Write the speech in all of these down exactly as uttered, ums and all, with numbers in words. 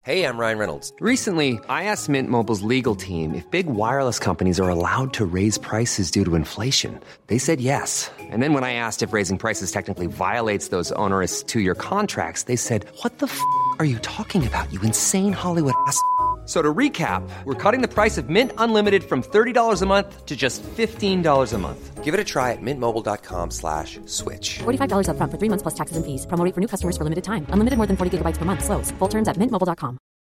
Hey, I'm Ryan Reynolds. Recently, I asked Mint Mobile's legal team if big wireless companies are allowed to raise prices due to inflation. They said yes. And then when I asked if raising prices technically violates those onerous two-year contracts, they said, what the f*** are you talking about, you insane Hollywood ass f- So to recap, we're cutting the price of Mint Unlimited from thirty dollars a month to just fifteen dollars a month. Give it a try at mintmobile.com slash switch. forty-five dollars up front for three months plus taxes and fees. Promo rate for new customers for limited time. Unlimited more than forty gigabytes per month. Slows full terms at mint mobile dot com.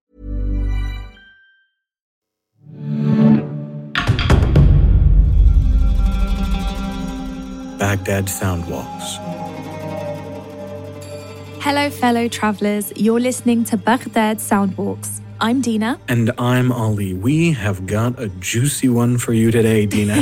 Baghdad Soundwalks. Hello, fellow travellers. You're listening to Baghdad Soundwalks. I'm Dina. And I'm Ali. We have got a juicy one for you today, Dina.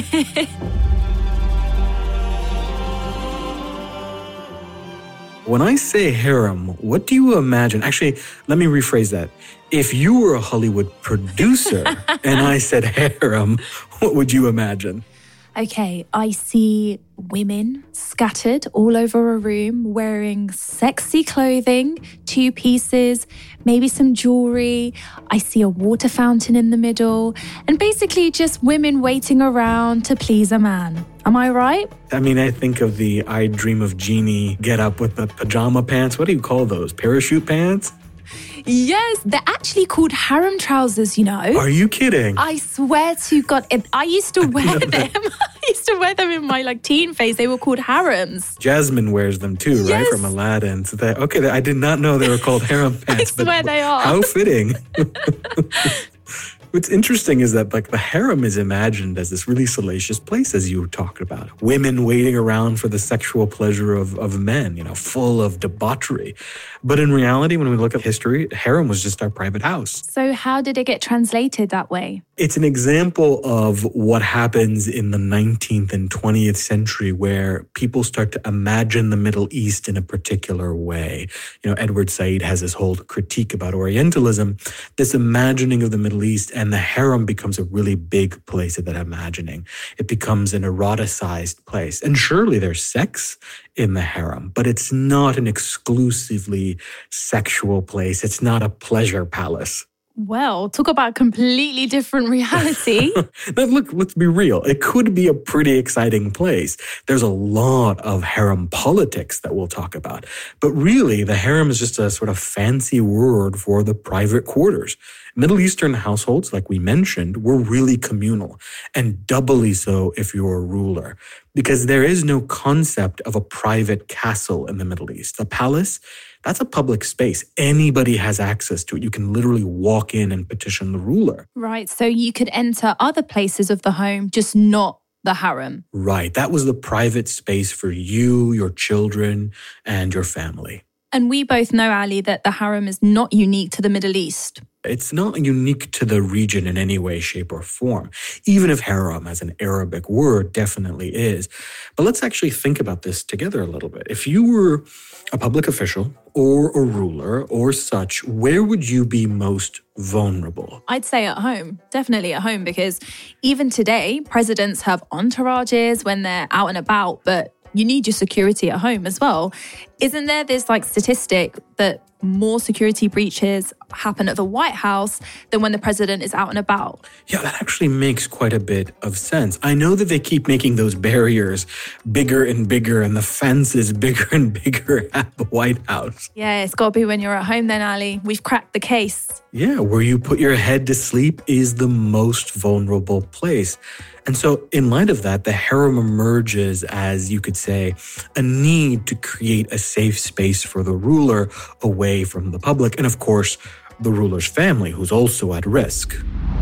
When I say harem, what do you imagine? Actually, let me rephrase that. If you were a Hollywood producer and I said harem, what would you imagine? Okay, I see women scattered all over a room wearing sexy clothing, two pieces, maybe some jewelry. I see a water fountain in the middle, and basically just women waiting around to please a man. Am I right? I mean, I think of the I Dream of Jeannie get up with the pajama pants. What do you call those? Parachute pants? Yes, they're actually called harem trousers, you know. Are you kidding? I swear to God, I used to wear them. I used to wear them in my like teen phase. They were called harems. Jasmine wears them too, Yes. right? From Aladdin. So they, okay, I did not know they were called harem pants. I swear but they are. How fitting. What's interesting is that like the harem is imagined as this really salacious place, as you talked about. Women waiting around for the sexual pleasure of, of men, you know, full of debauchery. But in reality, when we look at history, harem was just our private house. So how did it get translated that way? It's an example of what happens in the nineteenth and twentieth century where people start to imagine the Middle East in a particular way. You know, Edward Said has this whole critique about Orientalism, this imagining of the Middle East, and the harem becomes a really big place of that imagining. It becomes an eroticized place. And surely there's sex in the harem, but it's not an exclusively sexual place. It's not a pleasure palace. Well, talk about completely different reality. Now, look, let's be real. It could be a pretty exciting place. There's a lot of harem politics that we'll talk about. But really, the harem is just a sort of fancy word for the private quarters. Middle Eastern households, like we mentioned, were really communal, and doubly so if you're a ruler, because there is no concept of a private castle in the Middle East. A palace, that's a public space. Anybody has access to it. You can literally walk in and petition the ruler. Right, so you could enter other places of the home, just not the harem. Right, that was the private space for you, your children, and your family. And we both know, Ali, that the harem is not unique to the Middle East. It's not unique to the region in any way, shape, or form, even if harem as an Arabic word definitely is. But let's actually think about this together a little bit. If you were a public official or a ruler or such, where would you be most vulnerable? I'd say at home, definitely at home, because even today, presidents have entourages when they're out and about, but you need your security at home as well. Isn't there this like statistic that more security breaches happen at the White House than when the president is out and about? Yeah, that actually makes quite a bit of sense. I know that they keep making those barriers bigger and bigger and the fences bigger and bigger at the White House. Yeah, it's got to be when you're at home then, Ali. We've cracked the case. Yeah, where you put your head to sleep is the most vulnerable place. And so in light of that, the harem emerges as, you could say, a need to create a safe space for the ruler away from the public and, of course, the ruler's family, who's also at risk.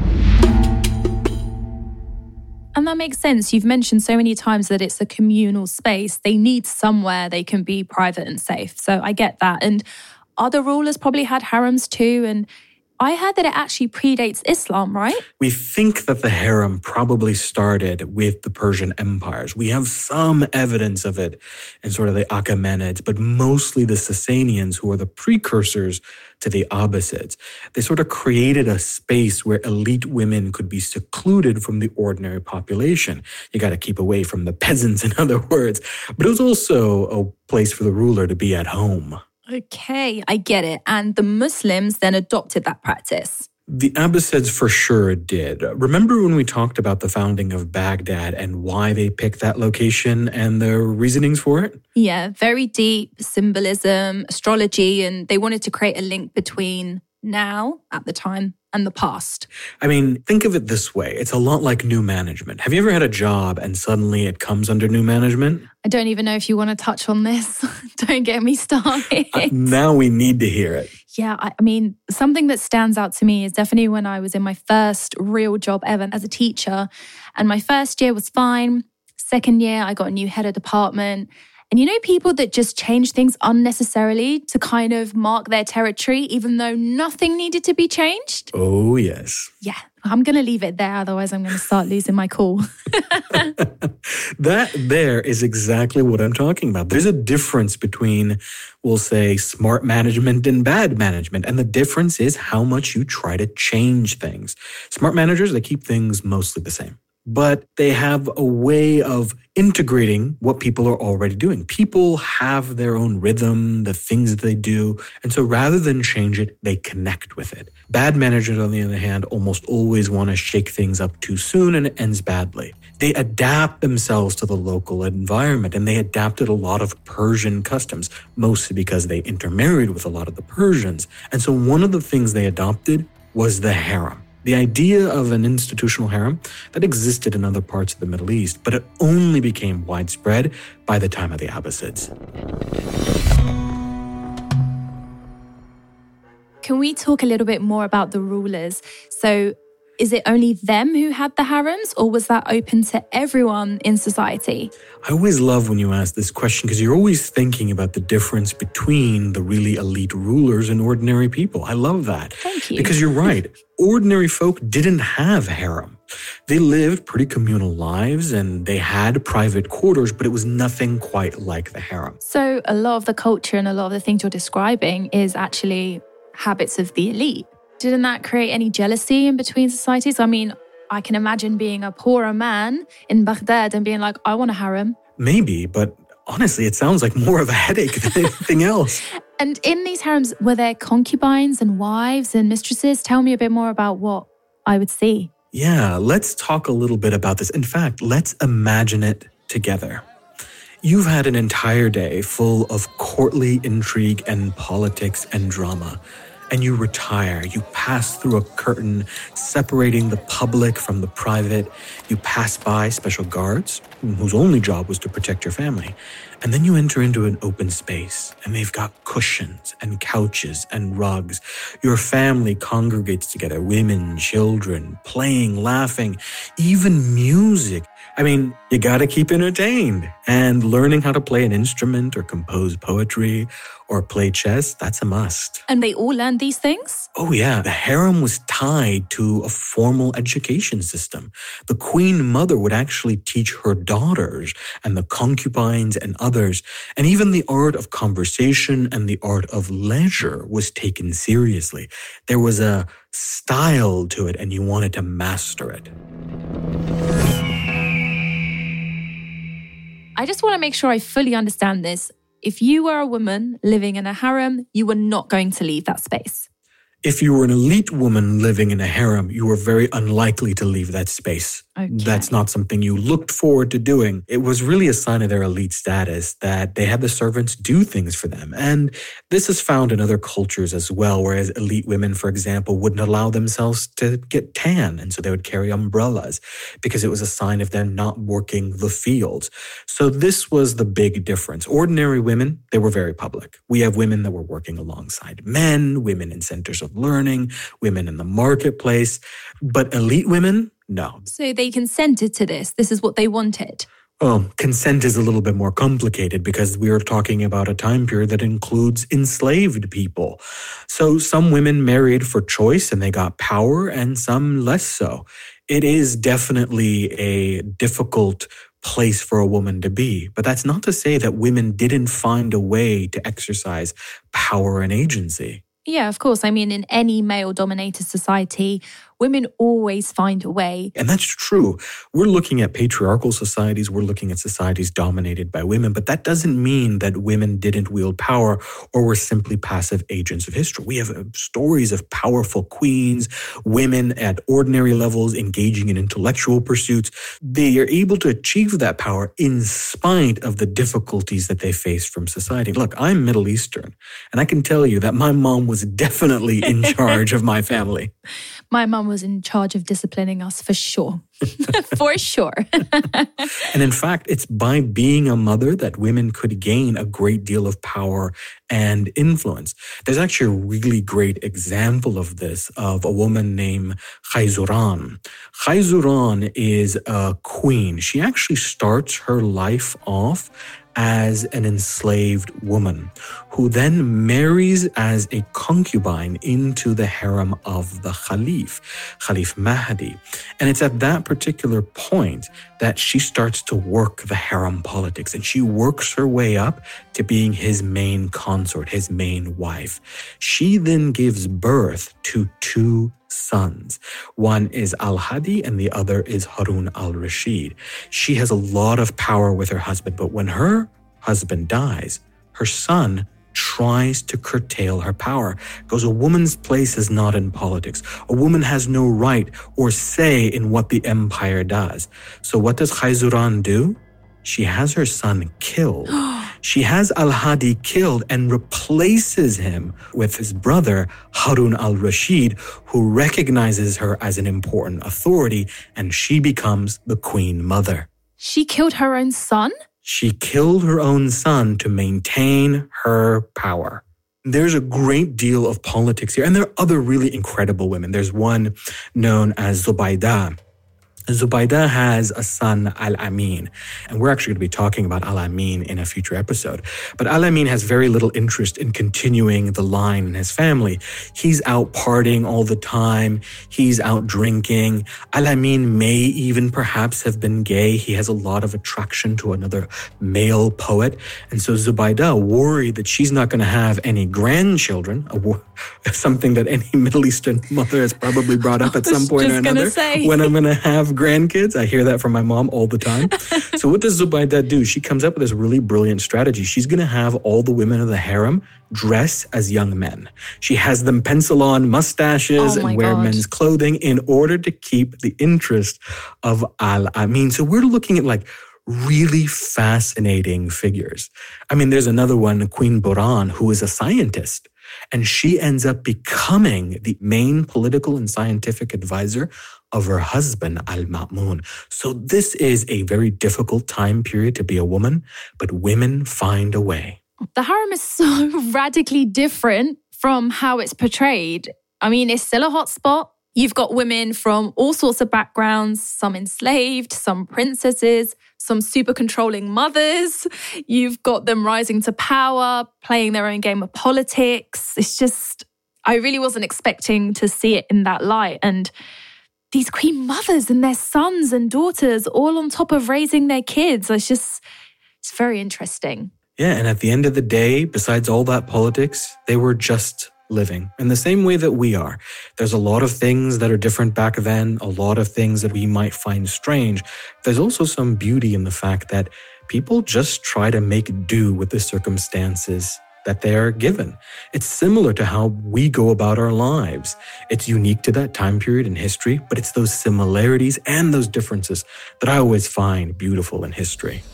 And that makes sense. You've mentioned so many times that it's a communal space. They need somewhere they can be private and safe. So I get that. And other rulers probably had harems too. And I heard that it actually predates Islam, right? We think that the harem probably started with the Persian empires. We have some evidence of it in sort of the Achaemenids, but mostly the Sasanians, who are the precursors to the Abbasids. They sort of created a space where elite women could be secluded from the ordinary population. You got to keep away from the peasants, in other words. But it was also a place for the ruler to be at home. Okay, I get it. And the Muslims then adopted that practice. The Abbasids for sure did. Remember when we talked about the founding of Baghdad and why they picked that location and their reasonings for it? Yeah, very deep symbolism, astrology, and they wanted to create a link between now, at the time, and the past. I mean, think of it this way. It's a lot like new management. Have you ever had a job and suddenly it comes under new management? I don't even know if you want to touch on this. Don't get me started. Uh, now we need to hear it. Yeah, I, I mean, something that stands out to me is definitely when I was in my first real job ever as a teacher. And my first year was fine. Second year, I got a new head of department. And you know, people that just change things unnecessarily to kind of mark their territory, even though nothing needed to be changed? Oh, yes. Yeah, I'm going to leave it there. Otherwise, I'm going to start losing my cool. That there is exactly what I'm talking about. There's a difference between, we'll say, smart management and bad management. And the difference is how much you try to change things. Smart managers, they keep things mostly the same. But they have a way of integrating what people are already doing. People have their own rhythm, the things that they do. And so rather than change it, they connect with it. Bad managers, on the other hand, almost always want to shake things up too soon and it ends badly. They adapt themselves to the local environment, and they adapted a lot of Persian customs, mostly because they intermarried with a lot of the Persians. And so one of the things they adopted was the harem. The idea of an institutional harem that existed in other parts of the Middle East, but it only became widespread by the time of the Abbasids. Can we talk a little bit more about the rulers? So is it only them who had the harems, or was that open to everyone in society? I always love when you ask this question because you're always thinking about the difference between the really elite rulers and ordinary people. I love that. Thank you. Because you're right. Ordinary folk didn't have harem. They lived pretty communal lives and they had private quarters, but it was nothing quite like the harem. So a lot of the culture and a lot of the things you're describing is actually habits of the elite. Didn't that create any jealousy in between societies? I mean, I can imagine being a poorer man in Baghdad and being like, I want a harem. Maybe, but honestly, it sounds like more of a headache than anything else. And in these harems, were there concubines and wives and mistresses? Tell me a bit more about what I would see. Yeah, let's talk a little bit about this. In fact, let's imagine it together. You've had an entire day full of courtly intrigue and politics and drama. And you retire. You pass through a curtain separating the public from the private. You pass by special guards whose only job was to protect your family. And then you enter into an open space, and they've got cushions and couches and rugs. Your family congregates together, women, children, playing, laughing, even music. I mean, you gotta keep entertained. And learning how to play an instrument or compose poetry or play chess, that's a must. And they all learned these things? Oh yeah, the harem was tied to a formal education system. The queen mother would actually teach her daughters and the concubines and others. And even the art of conversation and the art of leisure was taken seriously. There was a style to it and you wanted to master it. I just want to make sure I fully understand this. If you were a woman living in a harem, you were not going to leave that space. If you were an elite woman living in a harem, you were very unlikely to leave that space. Okay. That's not something you looked forward to doing. It was really a sign of their elite status that they had the servants do things for them. And this is found in other cultures as well, whereas elite women, for example, wouldn't allow themselves to get tan. And so they would carry umbrellas because it was a sign of them not working the fields. So this was the big difference. Ordinary women, they were very public. We have women that were working alongside men, women in centers of learning, women in the marketplace, but elite women, no. So they consented to this. This is what they wanted. Well, consent is a little bit more complicated because we are talking about a time period that includes enslaved people. So some women married for choice and they got power, and some less so. It is definitely a difficult place for a woman to be. But that's not to say that women didn't find a way to exercise power and agency. Yeah, of course. I mean, in any male-dominated society, women always find a way. And that's true. We're looking at patriarchal societies, we're looking at societies dominated by women, but that doesn't mean that women didn't wield power or were simply passive agents of history. We have stories of powerful queens, women at ordinary levels engaging in intellectual pursuits. They are able to achieve that power in spite of the difficulties that they face from society. Look, I'm Middle Eastern, and I can tell you that my mom was definitely in charge of my family. My mum was in charge of disciplining us for sure. For sure. And in fact, it's by being a mother that women could gain a great deal of power and influence. There's actually a really great example of this, of a woman named Khayzuran. Khayzuran is a queen. She actually starts her life off as an enslaved woman who then marries as a concubine into the harem of the Khalif, Khalif Mahdi. And it's at that particular point that she starts to work the harem politics, and she works her way up to being his main consort, his main wife. She then gives birth to two sons. One is Al-Hadi and the other is Harun al-Rashid. She has a lot of power with her husband, but when her husband dies, her son tries to curtail her power. Goes, a woman's place is not in politics. A woman has no right or say in what the empire does. So what does Khayzuran do? She has her son killed. She has Al-Hadi killed and replaces him with his brother, Harun al-Rashid, who recognizes her as an important authority, and she becomes the queen mother. She killed her own son? She killed her own son to maintain her power. There's a great deal of politics here, and there are other really incredible women. There's one known as Zubaydah. Zubaydah has a son, Al-Amin, and we're actually going to be talking about Al-Amin in a future episode. But Al-Amin has very little interest in continuing the line in his family. He's out partying all the time. He's out drinking. Al-Amin may even perhaps have been gay. He has a lot of attraction to another male poet. And so Zubaydah, worried that she's not going to have any grandchildren, something that any Middle Eastern mother has probably brought up at some point or another, say. when I'm going to have grandkids. I hear that from my mom all the time. So what does Zubaydah do? She comes up with this really brilliant strategy. She's going to have all the women of the harem dress as young men. She has them pencil on mustaches oh and wear God. men's clothing in order to keep the interest of Al-Amin. So we're looking at like really fascinating figures. I mean, there's another one, Queen Buran, who is a scientist. And she ends up becoming the main political and scientific advisor of her husband, Al-Ma'mun. So this is a very difficult time period to be a woman, but women find a way. The harem is so radically different from how it's portrayed. I mean, it's still a hot spot. You've got women from all sorts of backgrounds, some enslaved, some princesses, some super controlling mothers. You've got them rising to power, playing their own game of politics. It's just, I really wasn't expecting to see it in that light. And these queen mothers and their sons and daughters all on top of raising their kids. It's just, it's very interesting. Yeah, and at the end of the day, besides all that politics, they were just living in the same way that we are. There's a lot of things that are different back then, a lot of things that we might find strange. There's also some beauty in the fact that people just try to make do with the circumstances that they are given. It's similar to how we go about our lives. It's unique to that time period in history, but it's those similarities and those differences that I always find beautiful in history.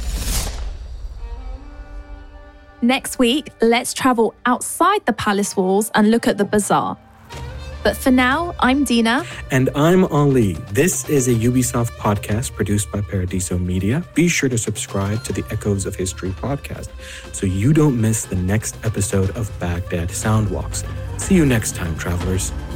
Next week, let's travel outside the palace walls and look at the bazaar. But for now, I'm Dina. And I'm Ali. This is a Ubisoft podcast produced by Paradiso Media. Be sure to subscribe to the Echoes of History podcast so you don't miss the next episode of Baghdad Soundwalks. See you next time, travelers.